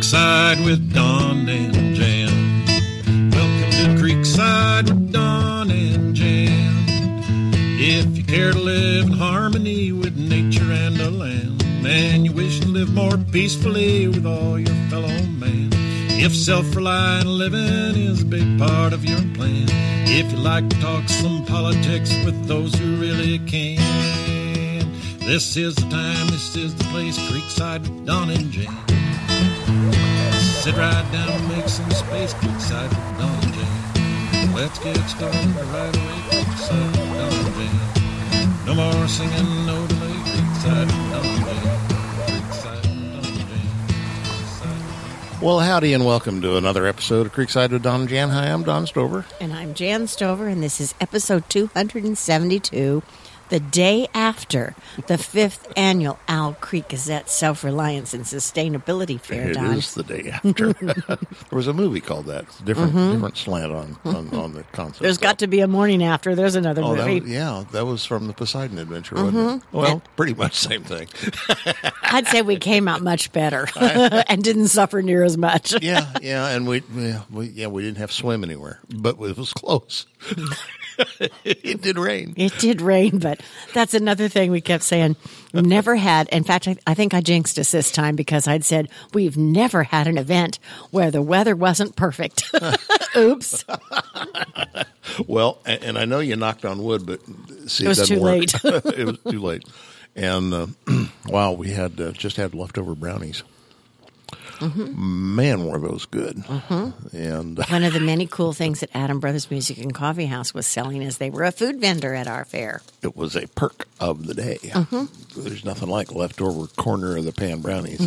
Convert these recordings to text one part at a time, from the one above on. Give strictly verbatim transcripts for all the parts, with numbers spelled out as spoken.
Creekside with Don and Jan. Welcome to Creekside with Don and Jan. If you care to live in harmony with nature and the land, and you wish to live more peacefully with all your fellow man, if self-reliant living is a big part of your plan, if you like to talk some politics with those who really can, this is the time, this is the place, Creekside with Don and Jan. Sit right down and make some space, Creekside with Don and Jan. Let's get started right away, Creekside with Don and Jan. No more singing, no delay, Creekside with Don and Jan. Creekside with Don and Jan. Creekside with... Well, howdy and welcome to another episode of Creekside with Don and Jan. Hi, I'm Don Stover. And I'm Jan Stover, and this is episode two hundred seventy-two, the day after the fifth annual Owl Creek Gazette Self-Reliance and Sustainability Fair, It Don. is the day after. There was a movie called that. It's a different, mm-hmm. different slant on, on, on the concept. There's got to be a morning after. There's another oh, movie. That was, yeah, that was from the Poseidon Adventure, wasn't mm-hmm. it? Well, and pretty much the same thing. I'd say we came out much better and didn't suffer near as much. yeah, yeah, and we, yeah, we, yeah, we didn't have to swim anywhere, but it was close. It did rain. It did rain, but that's another thing we kept saying. Never had, in fact, I, I think I jinxed us this time because I'd said we've never had an event where the weather wasn't perfect. Oops. Well, and, and I know you knocked on wood, but see, it was it too work. late. It was too late. And uh, wow, we had uh, just had leftover brownies. Mm-hmm. Man, were those good. Mm-hmm. And one of the many cool things that Adam Brothers Music and Coffee House was selling is they were a food vendor at our fair. It was a perk of the day. Mm-hmm. There's nothing like leftover corner of the pan brownies.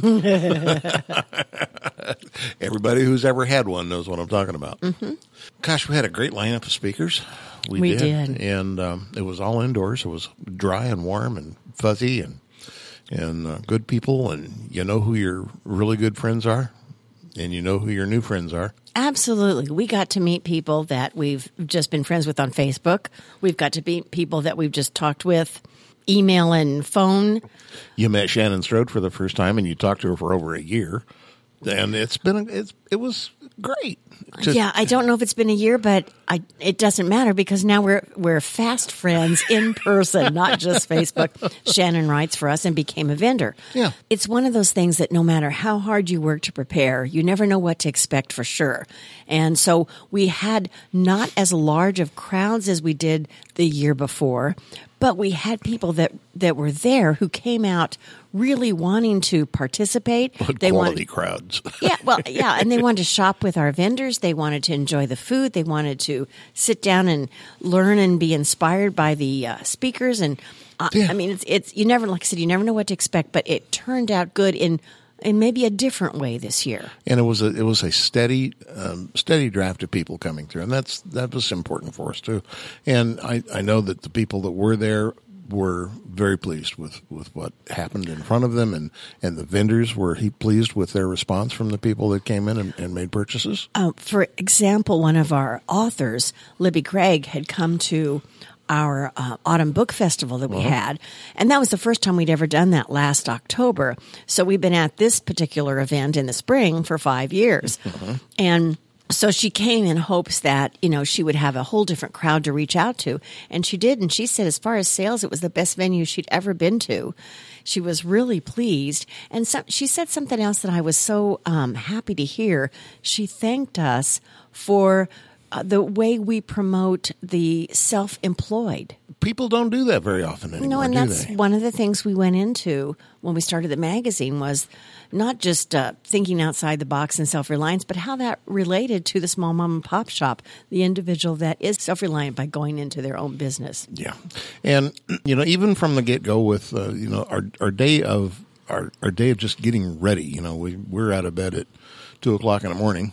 Everybody who's ever had one knows what I'm talking about. Mm-hmm. Gosh, we had a great lineup of speakers. We, we did. did. And um, it was all indoors. It was dry and warm and fuzzy and And uh, good people, and you know who your really good friends are, and you know who your new friends are. Absolutely. We got to meet people that we've just been friends with on Facebook. We've got to meet people that we've just talked with, email and phone. You met Shannon Strode for the first time, and you talked to her for over a year, and it's been a, it's it was great. Just, yeah, I don't know if it's been a year, but I, it doesn't matter because now we're we're fast friends in person, not just Facebook. Shannon writes for us and became a vendor. Yeah. It's one of those things that no matter how hard you work to prepare, you never know what to expect for sure. And so we had not as large of crowds as we did the year before, but we had people that, that were there who came out really wanting to participate. Good they quality wanted, crowds. yeah, well, yeah, and they wanted to shop with our vendors. They wanted to enjoy the food. They wanted to sit down and learn and be inspired by the uh, speakers. And uh, yeah. I mean, it's it's you never, like I said, you never know what to expect. But it turned out good in in maybe a different way this year. And it was a it was a steady um, steady draft of people coming through, and that's that was important for us too. And I I know that the people that were there were very pleased with, with what happened in front of them, and, and the vendors were he pleased with their response from the people that came in and, and made purchases. Uh, for example, one of our authors, Libby Craig, had come to our uh, autumn book festival that we uh-huh. had, and that was the first time we'd ever done that last October. So we've been at this particular event in the spring for five years, uh-huh. and so she came in hopes that, you know, she would have a whole different crowd to reach out to. And she did. And she said as far as sales, it was the best venue she'd ever been to. She was really pleased. And so, she said something else that I was so um, happy to hear. She thanked us for uh, the way we promote the self-employed. People don't do that very often anymore, No, and do that's they? one of the things we went into when we started the magazine was not just uh, thinking outside the box and self-reliance, but how that related to the small mom and pop shop, the individual that is self-reliant by going into their own business. Yeah. And, you know, even from the get-go with, uh, you know, our our day of our, our day of just getting ready, you know, we, we're out of bed at two o'clock in the morning.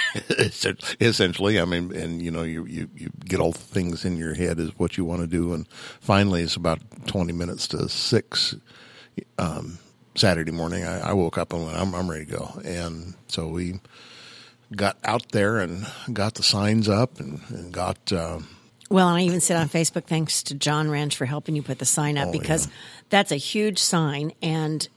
Essentially, I mean, and you know, you, you, you get all the things in your head is what you want to do, and finally, it's about twenty minutes to six um, Saturday morning. I, I woke up and went, I'm, I'm ready to go, and so we got out there and got the signs up and, and got. Uh, Well, and I even said on Facebook, thanks to John Ranch for helping you put the sign up, oh, because yeah. that's a huge sign, and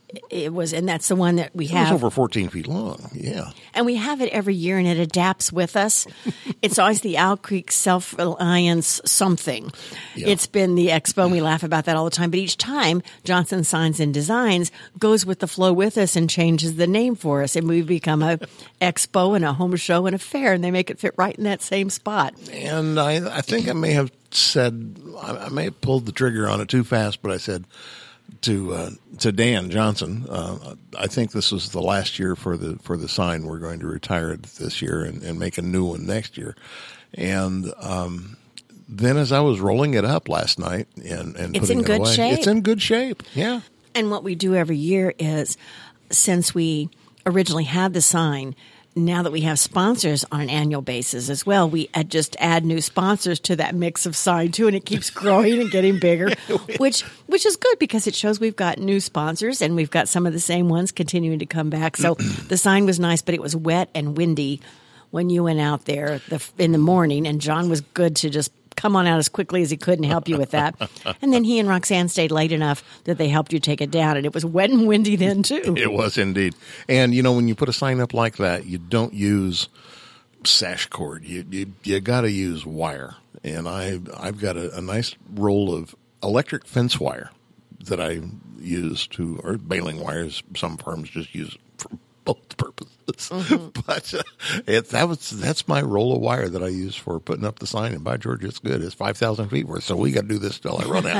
It was, and that's the one that we It have. was over fourteen feet long. Yeah. And we have it every year, and it adapts with us. It's always the Owl Creek Self-Reliance something. Yeah. It's been the expo, and we laugh about that all the time. But each time, Johnson Signs and Designs goes with the flow with us and changes the name for us. And we've become a expo and a home show and a fair, and they make it fit right in that same spot. And I, I think I may have said, I, I may have pulled the trigger on it too fast, but I said to uh, to Dan Johnson, uh, I think this is the last year for the for the sign. We're going to retire it this year and, and make a new one next year. And um, then as I was rolling it up last night and, and It's putting in it good away, shape. it's in good shape. Yeah. And what we do every year is, since we originally had the sign, now that we have sponsors on an annual basis as well, we add, just add new sponsors to that mix of sign too, and it keeps growing and getting bigger, which which is good because it shows we've got new sponsors and we've got some of the same ones continuing to come back. So the sign was nice, but it was wet and windy when you went out there the, in the morning, and John was good to just come on out as quickly as he could and help you with that. And then he and Roxanne stayed late enough that they helped you take it down. And it was wet and windy then, too. It was indeed. And, you know, when you put a sign up like that, you don't use sash cord. You you, you got to use wire. And I, I've got a, a nice roll of electric fence wire that I use to, or baling wires. Some firms just use it for both purposes. Mm-hmm. But uh, it, that was that's my roll of wire that I use for putting up the sign. And by George, it's good. It's five thousand feet worth. So we got to do this till I run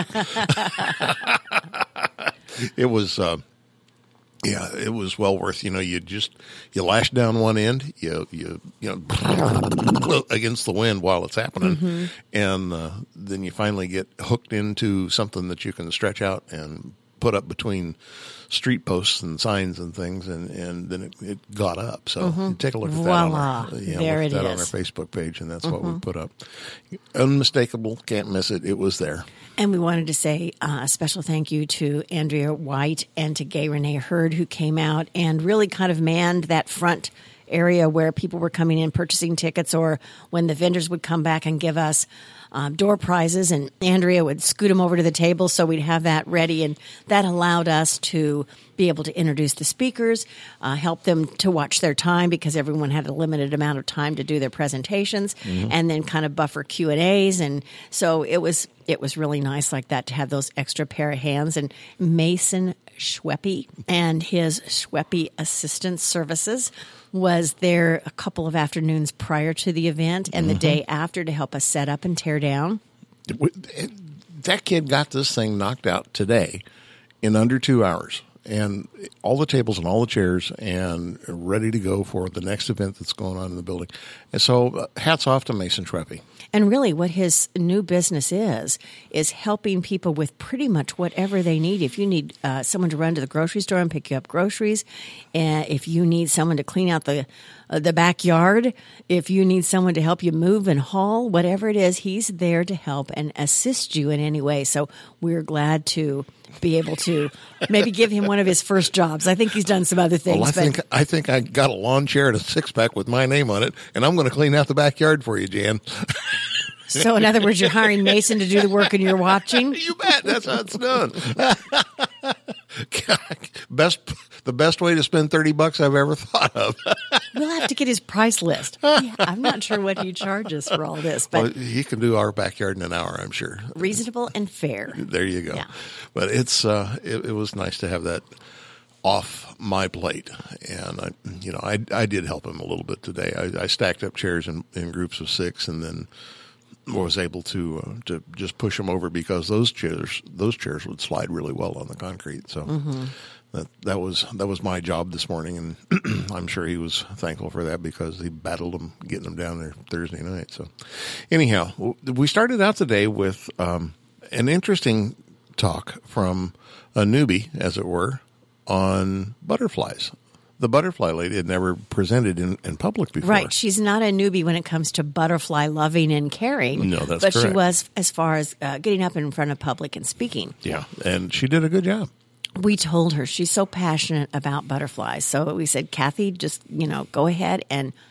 out. It was, uh, yeah, it was well worth. You know, you just you lash down one end, you you you know against the wind while it's happening, mm-hmm. and uh, then you finally get hooked into something that you can stretch out and put up between street posts and signs and things, and, and then it, it got up. So mm-hmm. take a look at that, Voila. on our, yeah, there look it at that is. on our Facebook page, and that's mm-hmm. what we put up. Unmistakable, can't miss it. It was there. And we wanted to say uh, a special thank you to Andrea White and to Gay Renee Hurd, who came out and really kind of manned that front area where people were coming in purchasing tickets, or when the vendors would come back and give us um, door prizes, and Andrea would scoot them over to the table so we'd have that ready, and that allowed us to be able to introduce the speakers, uh, help them to watch their time because everyone had a limited amount of time to do their presentations, mm-hmm. and then kind of buffer Q and A's, and so it was it was really nice like that to have those extra pair of hands. And Mason Schweppe and his Schweppe Assistance Services was there a couple of afternoons prior to the event and mm-hmm. the day after to help us set up and tear down. That kid got this thing knocked out today in under two hours. And all the tables and all the chairs and ready to go for the next event that's going on in the building. And so uh, hats off to Mason Schweppe. And really what his new business is, is helping people with pretty much whatever they need. If you need uh, someone to run to the grocery store and pick you up groceries, uh, if you need someone to clean out the uh, the backyard, if you need someone to help you move and haul, whatever it is, he's there to help and assist you in any way. So we're glad to be able to maybe give him one of his first jobs. I think he's done some other things. Well, I but think I think I got a lawn chair and a six pack with my name on it, and I'm going to clean out the backyard for you, Jan. So, in other words, you're hiring Mason to do the work and you're watching? You bet. That's how it's done. best, the best way to spend thirty bucks I've ever thought of. We'll have to get his price list. Yeah, I'm not sure what he charges for all this, but well, he can do our backyard in an hour, I'm sure. Reasonable and fair. There you go. Yeah. But it's uh, it, it was nice to have that off my plate, and I, you know, I I did help him a little bit today. I, I stacked up chairs in, in groups of six, and then was able to uh, to just push them over because those chairs those chairs would slide really well on the concrete. So mm-hmm. that that was that was my job this morning, and I'm sure he was thankful for that because he battled them getting them down there Thursday night. So anyhow, we started out today with um, an interesting talk from a newbie, as it were, on butterflies. The butterfly lady had never presented in, in public before. Right. She's not a newbie when it comes to butterfly loving and caring. No, that's but correct. she was as far as uh, getting up in front of public and speaking. Yeah, and she did a good job. We told her she's so passionate about butterflies. So we said, Kathy, just, you know, go ahead and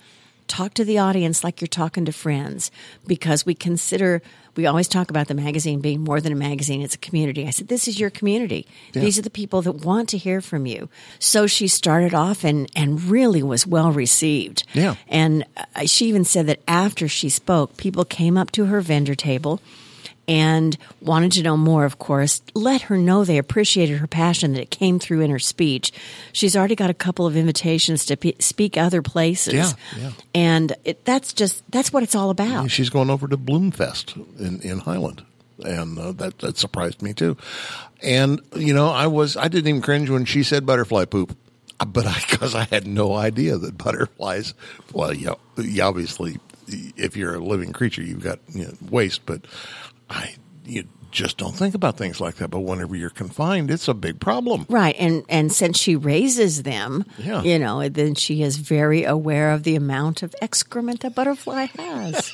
talk to the audience like you're talking to friends, because we consider, we always talk about the magazine being more than a magazine, it's a community. I said, this is your community. Yeah. These are the people that want to hear from you. So she started off and, and really was well received. Yeah. And uh, she even said that after she spoke, people came up to her vendor table and wanted to know more, of course. Let her know they appreciated her passion, that it came through in her speech. She's already got a couple of invitations to pe- speak other places. Yeah, yeah. And it, that's just, that's what it's all about. She's going over to Bloomfest in, in Highland. And uh, that, that surprised me too. And, you know, I was, I didn't even cringe when she said butterfly poop. But I, because I had no idea that butterflies, well, you, know, you obviously, if you're a living creature, you've got, you know, waste, but I, you just don't think about things like that. But whenever you're confined, it's a big problem. Right. And, and since she raises them, yeah. you know, then she is very aware of the amount of excrement a butterfly has.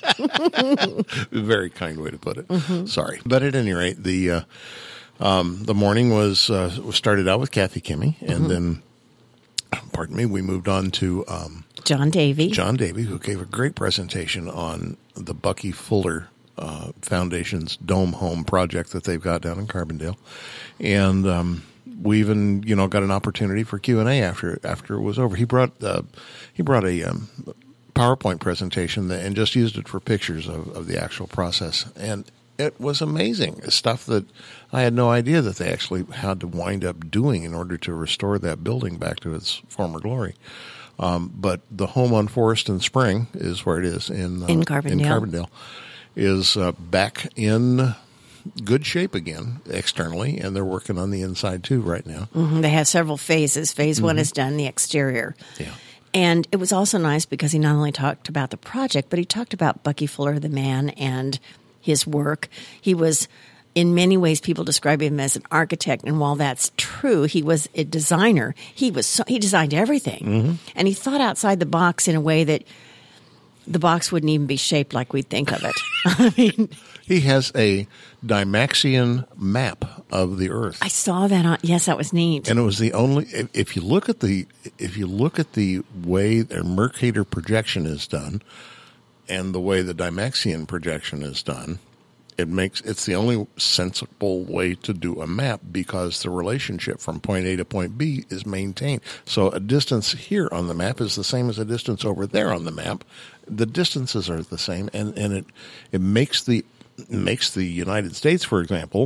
Very kind way to put it. Mm-hmm. Sorry. But at any rate, the, uh, um, the morning was, uh, started out with Kathy Kimmy, and mm-hmm. then, pardon me, we moved on to, um, John Davey. John Davey, who gave a great presentation on the Bucky Fuller Uh, Foundation's Dome Home project that they've got down in Carbondale. And um, we even, you know, got an opportunity for Q and A after after it was over. He brought uh, he brought a um, PowerPoint presentation that, and just used it for pictures of, of the actual process. And it was amazing. Stuff that I had no idea that they actually had to wind up doing in order to restore that building back to its former glory. Um, but the home on Forest and Spring is where it is in, uh, in Carbondale. In Carbondale. Is uh, back in good shape again externally, and they're working on the inside too right now. Mm-hmm. They have several phases. Phase mm-hmm. one is done, the exterior. Yeah. And it was also nice because he not only talked about the project, but he talked about Bucky Fuller, the man, and his work. He was, in many ways, people describe him as an architect, and while that's true, he was a designer. He was so, he designed everything, mm-hmm. and he thought outside the box in a way that the box wouldn't even be shaped like we'd think of it. I mean, he has a Dymaxion map of the Earth. I saw that on. Yes, that was neat. And it was the only. If, if you look at the, if you look at the way their Mercator projection is done, and the way the Dymaxion projection is done, it makes it's the only sensible way to do a map, because the relationship from point A to point B is maintained. So a distance here on the map is the same as a distance over there on the map. The distances are the same, and, and it it makes the makes the United States, for example,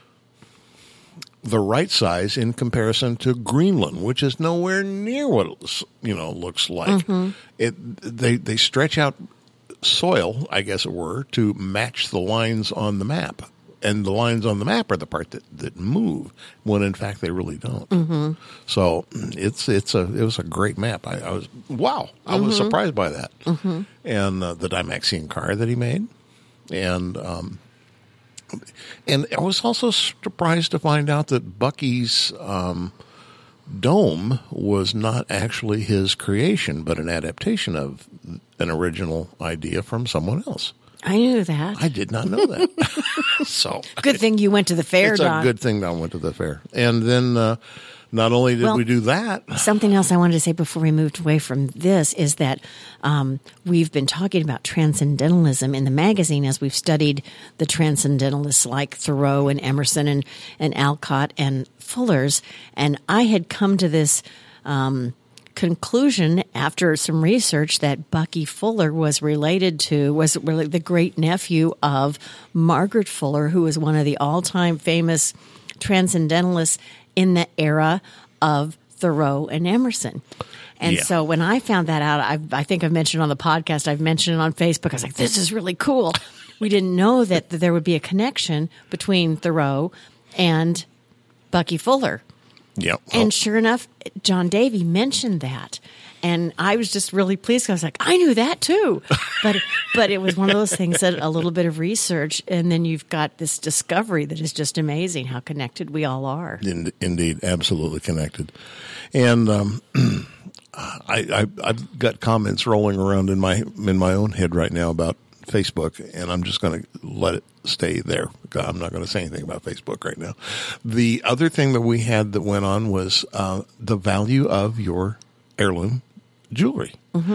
the right size in comparison to Greenland, which is nowhere near what it, you know looks like. Mm-hmm. It they they stretch out soil, I guess it were, to match the lines on the map. And the lines on the map are the part that, that move, when in fact they really don't. Mm-hmm. So it's it's a it was a great map. I, I was wow, I mm-hmm. was surprised by that. Mm-hmm. And uh, the Dymaxion car that he made, and um, and I was also surprised to find out that Bucky's um, dome was not actually his creation, but an adaptation of an original idea from someone else. I knew that. I did not know that. So good thing you went to the fair, It's Don. a good thing that I went to the fair. And then uh, not only did well, we do that. Something else I wanted to say before we moved away from this is that um, we've been talking about transcendentalism in the magazine as we've studied the transcendentalists like Thoreau and Emerson and, and Alcott and Fuller's. And I had come to this um conclusion after some research that Bucky Fuller was related to, was really the great nephew of Margaret Fuller, who was one of the all-time famous transcendentalists in the era of Thoreau and Emerson. And yeah. so when I found that out, I, I think I've mentioned it on the podcast, I've mentioned it on Facebook, I was like, this is really cool. We didn't know that, that there would be a connection between Thoreau and Bucky Fuller. Yeah. And sure enough, John Davey mentioned that. And I was just really pleased. I was like, I knew that too. But but it was one of those things that a little bit of research, and then you've got this discovery that is just amazing how connected we all are. In, indeed, absolutely connected. And um, I, I, I've got comments rolling around in my in my own head right now about Facebook, and I'm just going to let it stay there. I'm not going to say anything about Facebook right now. The other thing that we had that went on was uh, the value of your heirloom jewelry. Mm-hmm.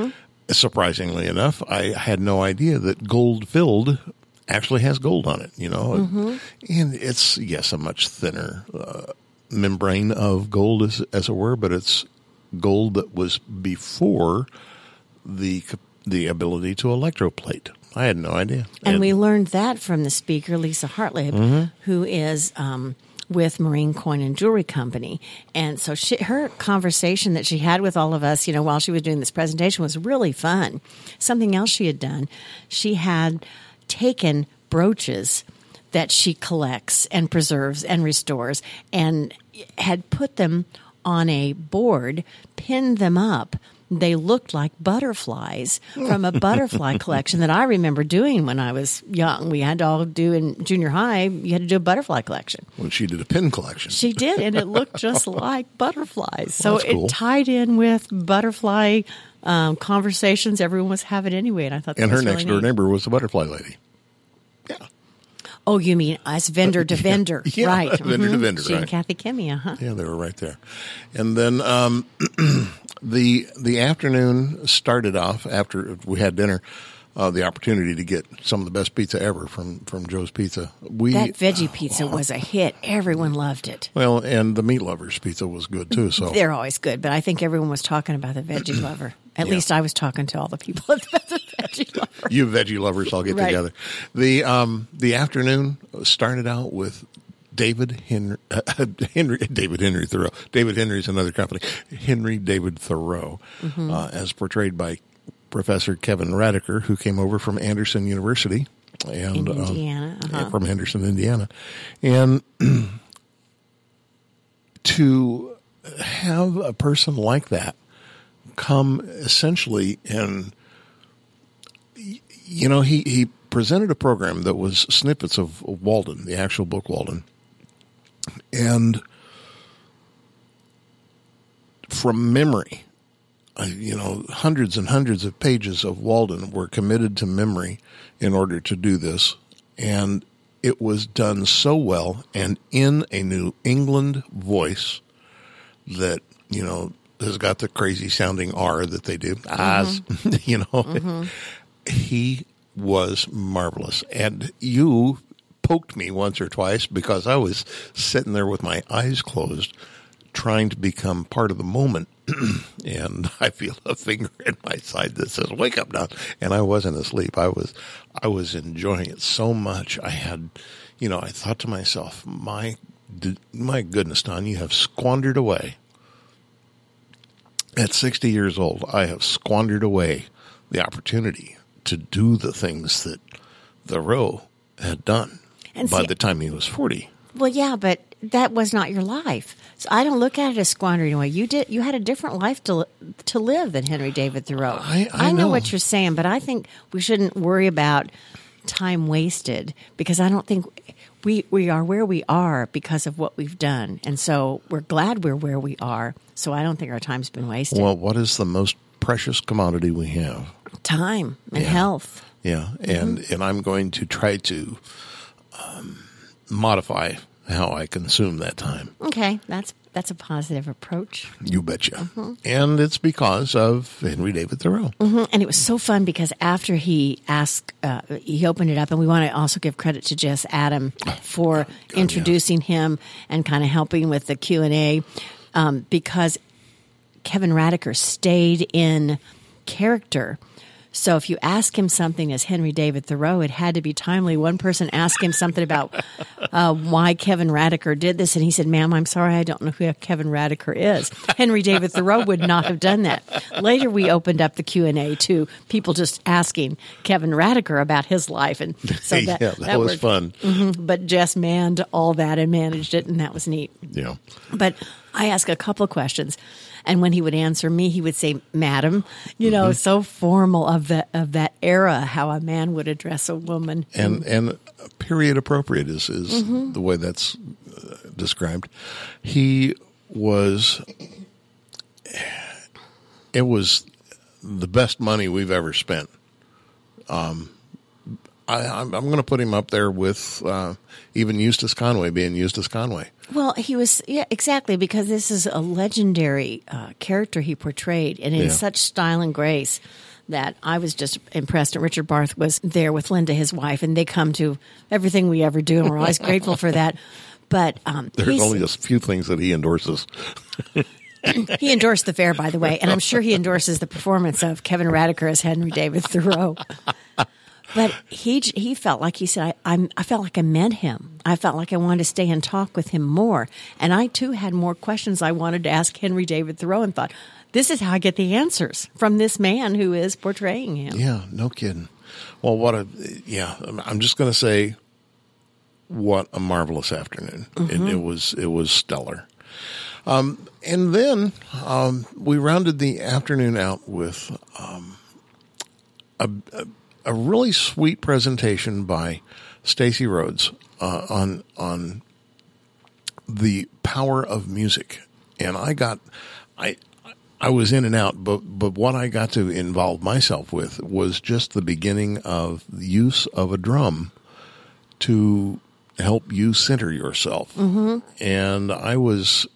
surprisingly enough, I had no idea that gold filled actually has gold on it, you know, mm-hmm. and it's, yes, a much thinner uh, membrane of gold, as, as it were, but it's gold that was before the the ability to electroplate. I had no idea. And, and we learned that from the speaker, Lisa Hartlib, mm-hmm. who is um, with Marine Coin and Jewelry Company. And so she, her conversation that she had with all of us, you know, while she was doing this presentation was really fun. Something else she had done, she had taken brooches that she collects and preserves and restores and had put them on a board, pinned them up. They looked like butterflies from a butterfly collection that I remember doing when I was young. We had to all do in junior high, you had to do a butterfly collection. Well, she did a pin collection. She did, and it looked just like butterflies. So well, cool. It tied in with butterfly um, conversations everyone was having anyway, and I thought that and was her really next door neat. neighbor was the butterfly lady. Yeah. Oh, you mean as vendor to vendor, yeah, right? vendor mm-hmm. to vendor, she right. and Kathy Kimmy, uh-huh. Yeah, they were right there. And then um, the the afternoon started off after we had dinner. Uh, the opportunity to get some of the best pizza ever from, from Joe's Pizza. We That veggie pizza was a hit. Everyone loved it. Well, and the Meat Lovers pizza was good too. So they're always good, but I think everyone was talking about the Veggie Lover. At Yeah. least I was talking to all the people at the Veggie Lover. You veggie lovers all get Right. together. The um, the afternoon started out with David Henry, uh, Henry David Henry Thoreau. David Henry's another company. Henry David Thoreau, mm-hmm. uh, as portrayed by Professor Kevin Radiker, who came over from Anderson University and In Indiana, um, uh-huh. from Henderson, Indiana, and to have a person like that come essentially and you know he he presented a program that was snippets of Walden, the actual book Walden, and from memory. Uh, you know, hundreds and hundreds of pages of Walden were committed to memory in order to do this. And it was done so well and in a New England voice that, you know, has got the crazy sounding R that they do. Mm-hmm. As, you know, mm-hmm. He was marvelous. And you poked me once or twice because I was sitting there with my eyes closed trying to become part of the moment. And I feel a finger in my side that says, wake up now. And I wasn't asleep. I was, I was enjoying it so much. I had, you know, I thought to myself, my, my goodness, Don, you have squandered away. At sixty years old, I have squandered away the opportunity to do the things that Thoreau had done And by see, the time he was forty. Well, yeah, but that was not your life. So I don't look at it as squandering away. You did. You had a different life to to live than Henry David Thoreau. I, I, I know know what you're saying, but I think we shouldn't worry about time wasted because I don't think we we are where we are because of what we've done, and so we're glad we're where we are. So I don't think our time's been wasted. Well, what is the most precious commodity we have? Time and Yeah. health. Yeah, and mm-hmm. and I'm going to try to um, modify how I consume that time. Okay, that's that's a positive approach. You betcha. Mm-hmm. And it's because of Henry David Thoreau. Mm-hmm. And it was so fun because after he asked, uh, he opened it up, and we want to also give credit to Jess Adam for God, introducing yeah. him and kind of helping with the Q and A um, because Kevin Radiker stayed in character. So if you ask him something as Henry David Thoreau, it had to be timely. One person asked him something about uh, why Kevin Radiker did this, and he said, ma'am, I'm sorry, I don't know who Kevin Radiker is. Henry David Thoreau would not have done that. Later, we opened up the Q and A to people just asking Kevin Radiker about his life. And so that, yeah, that, that was worked. fun. Mm-hmm. But Jess manned all that and managed it, and that was neat. Yeah. But I asked a couple of questions. And when he would answer me, he would say, madam, you know, mm-hmm. so formal of the, of that era, how a man would address a woman. And and period appropriate is, is mm-hmm. the way that's uh, described. He was, it was the best money we've ever spent. Um, I, I'm, I'm going to put him up there with uh, even Eustace Conway being Eustace Conway. Well, he was, yeah, exactly, because this is a legendary uh, character he portrayed, and in Yeah. such style and grace that I was just impressed. And Richard Barth was there with Linda, his wife, and they come to everything we ever do, and we're always grateful for that. But um, There's he's- only a few things that he endorses. he endorsed the fair, by the way, and I'm sure he endorses the performance of Kevin Radiker as Henry David Thoreau. But he he felt like he said, I, I'm, I felt like I met him. I felt like I wanted to stay and talk with him more. And I, too, had more questions I wanted to ask Henry David Thoreau and thought, this is how I get the answers from this man who is portraying him. Yeah, no kidding. Well, what a, yeah, I'm just going to say what a marvelous afternoon. Mm-hmm. It, it was, it was stellar. Um, and then um, we rounded the afternoon out with um, a, a a really sweet presentation by Stacey Rhodes uh, on on the power of music, and I got I I was in and out, but but what I got to involve myself with was just the beginning of the use of a drum to help you center yourself, mm-hmm. and I was.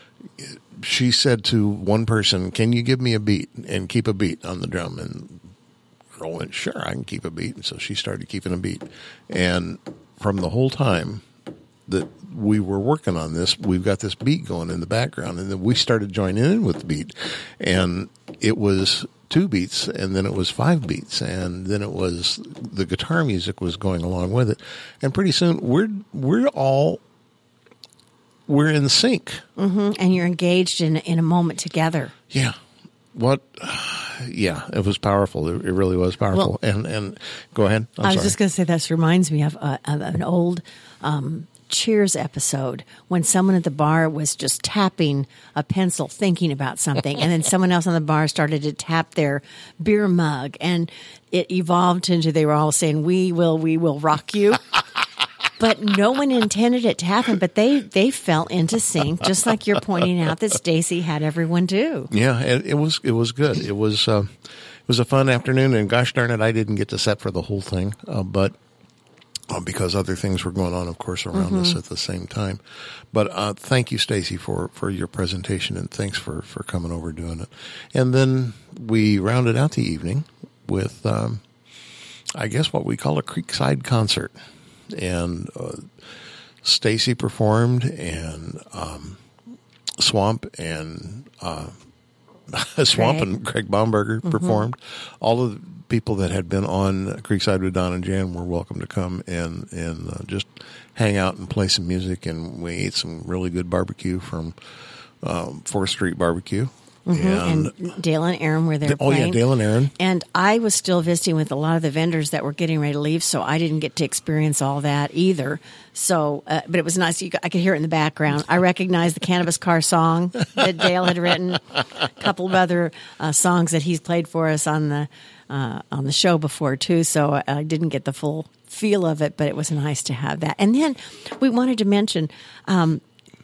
She said to one person, "Can you give me a beat and keep a beat on the drum?" And girl went, "Sure, I can keep a beat." And so she started keeping a beat. And from the whole time that we were working on this, we've got this beat going in the background. And then we started joining in with the beat. And it was two beats, and then it was five beats, and then it was the guitar music was going along with it. And pretty soon we're we're all we're in sync. Mm-hmm. And you're engaged in in a moment together. Yeah. What? Yeah, it was powerful. It, it really was powerful. Well, and and go ahead. I'm I was sorry. just going to say this reminds me of, uh, of an old um, Cheers episode when someone at the bar was just tapping a pencil, thinking about something, and then someone else on the bar started to tap their beer mug, and it evolved into they were all saying, "We will, we will rock you." But no one intended it to happen, but they, they fell into sync, just like you're pointing out that Stacey had everyone do. Yeah, it, it was it was good. It was uh, it was a fun afternoon, and gosh darn it, I didn't get to set for the whole thing, uh, but uh, because other things were going on, of course, around Mm-hmm. us at the same time. But uh, thank you, Stacey, for, for your presentation, and thanks for, for coming over doing it. And then we rounded out the evening with, um, I guess, what we call a Creekside concert. And uh, Stacey performed, and um, Swamp and uh, Swamp Craig. and Craig Baumberger mm-hmm. performed. All of the people that had been on Creekside with Don and Jan were welcome to come and and uh, just hang out and play some music. And we ate some really good barbecue from um, Fourth Street Barbecue. Mm-hmm. And, And Dale and Aaron were there oh playing. yeah, Dale and Aaron. And I was still visiting with a lot of the vendors that were getting ready to leave, so I didn't get to experience all that either. So, uh, but it was nice. You, I could hear it in the background. I recognized the Cannabis Car song that Dale had written, a couple of other uh, songs that he's played for us on the uh, on the show before too. So I, I didn't get the full feel of it, but it was nice to have that. And then we wanted to mention. Um,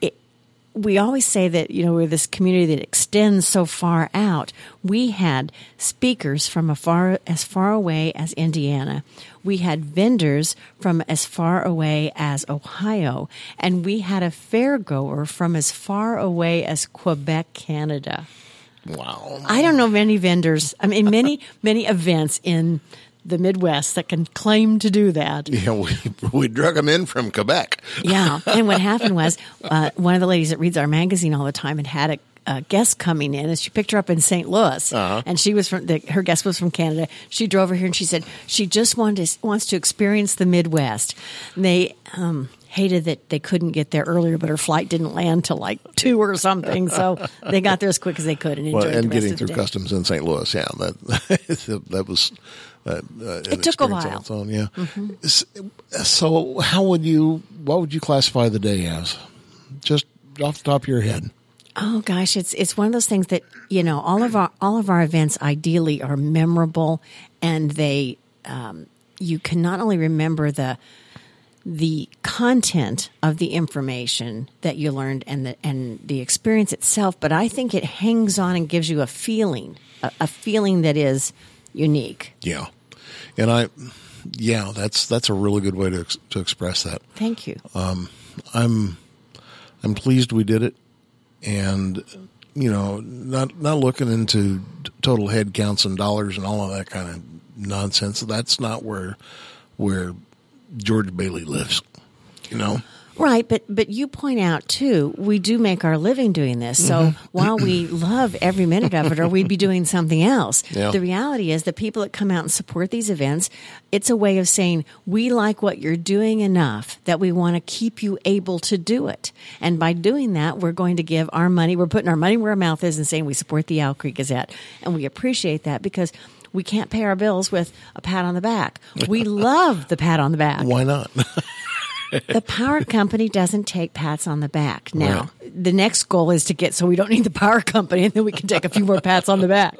We always say that, you know, we're this community that extends so far out. We had speakers from a far, as far away as Indiana. We had vendors from as far away as Ohio. And we had a fairgoer from as far away as Quebec, Canada. Wow. I don't know many vendors, I mean, many, many events in the Midwest that can claim to do that. Yeah, we, we drug them in from Quebec. Yeah, and what happened was uh, one of the ladies that reads our magazine all the time had had a, a guest coming in, and she picked her up in Saint Louis, uh-huh. and she was from the, her guest was from Canada. She drove her here, and she said she just wanted to, wants to experience the Midwest. And they um, hated that they couldn't get there earlier, but her flight didn't land till like two or something, so they got there as quick as they could and enjoyed Well, and the rest getting of the through day. customs in Saint Louis, yeah, that that was. Uh, uh, It took a on while. its own, yeah. Mm-hmm. So, how would you? What would you classify the day as? Just off the top of your head. Oh gosh, it's it's one of those things that, you know, all of our all of our events ideally are memorable, and they um, you can not only remember the the content of the information that you learned and the and the experience itself, but I think it hangs on and gives you a feeling, a, a feeling that is unique. Yeah, and I, yeah, that's that's a really good way to ex- to express that. Thank you. Um, I'm I'm pleased we did it, and you know, not not looking into total head counts and dollars and all of that kind of nonsense. That's not where where George Bailey lives. You know. Right, but but you point out, too, we do make our living doing this. So mm-hmm. while we love every minute of it, or we'd be doing something else, yeah. the reality is that people that come out and support these events, it's a way of saying, we like what you're doing enough that we want to keep you able to do it. And by doing that, we're going to give our money, we're putting our money where our mouth is and saying we support the Owl Creek Gazette. And we appreciate that because we can't pay our bills with a pat on the back. We love the pat on the back. Why not? The power company doesn't take pats on the back. Now, right. the next goal is to get so we don't need the power company, and then we can take a few more pats on the back.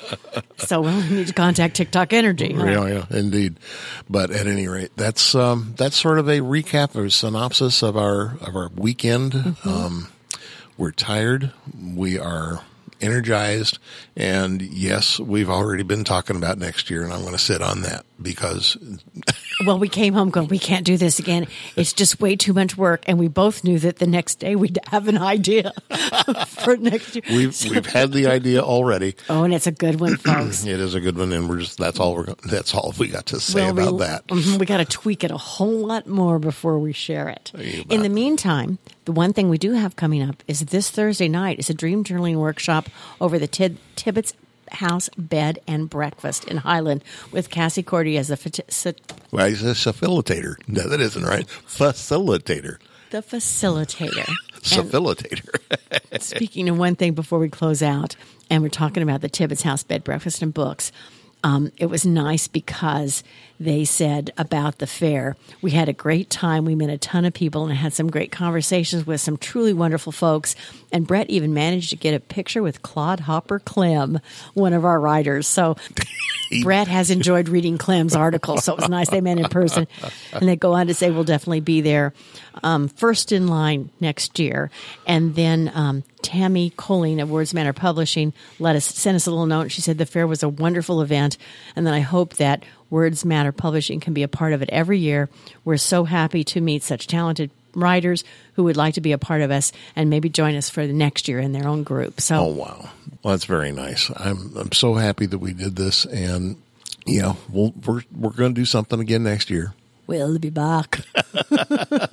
So we'll need to contact TikTok Energy. Huh? Yeah, yeah, indeed. But at any rate, that's um, that's sort of a recap or synopsis of our of our weekend. Mm-hmm. Um, we're tired. We are energized, and yes, we've already been talking about next year, and I'm going to sit on that because well, we came home going, we can't do this again. It's just way too much work, and we both knew that the next day we'd have an idea for next year. We've so, we've had the idea already. Oh, and it's a good one, folks. It is a good one, and we're just that's all we're that's all we got to say well, about we, that. Mm-hmm, we got to tweak it a whole lot more before we share it. In the meantime, the one thing we do have coming up is this Thursday night is a dream journaling workshop over the Tid- Tibbetts House Bed and Breakfast in Highland with Cassie Cordy as the fa- well, he's a facilitator. No, that isn't right. Facilitator. The facilitator. Facilitator. Speaking of one thing before we close out, and we're talking about the Tibbetts House Bed, Breakfast, and Books, um, it was nice because they said about the fair, we had a great time. We met a ton of people and had some great conversations with some truly wonderful folks. And Brett even managed to get a picture with Claude Hopper Clem, one of our writers. So Brett has enjoyed reading Clem's article, so it was nice they met in person. And they go on to say we'll definitely be there um, first in line next year. And then um, Tammy Colleen of Words Matter Publishing let us send us a little note. She said the fair was a wonderful event, and then I hope that Words Matter Publishing can be a part of it every year. We're so happy to meet such talented writers who would like to be a part of us and maybe join us for the next year in their own group. So, oh wow, well, that's very nice. I'm I'm so happy that we did this, and you know, we'll, we're we're going to do something again next year. We'll be back. And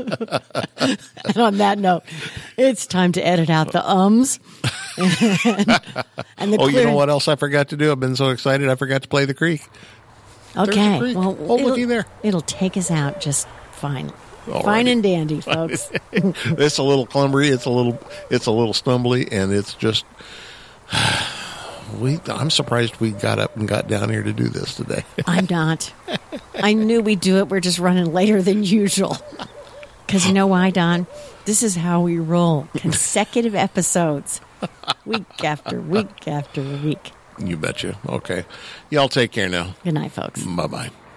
on that note, it's time to edit out the ums. and, and the oh, clear- you know what else I forgot to do? I've been so excited I forgot to play the creek. Okay, creek. well, oh, looky there. It'll take us out just fine. Alrighty. Fine and dandy, folks. It's a little clumbery. It's a little. It's a little stumbly, and it's just. We. I'm surprised we got up and got down here to do this today. I'm not. I knew we'd do it. We're just running later than usual. Because you know why, Don? This is how we roll. Consecutive episodes, week after week after week. You betcha. Okay. Y'all take care now. Good night, folks. Bye bye.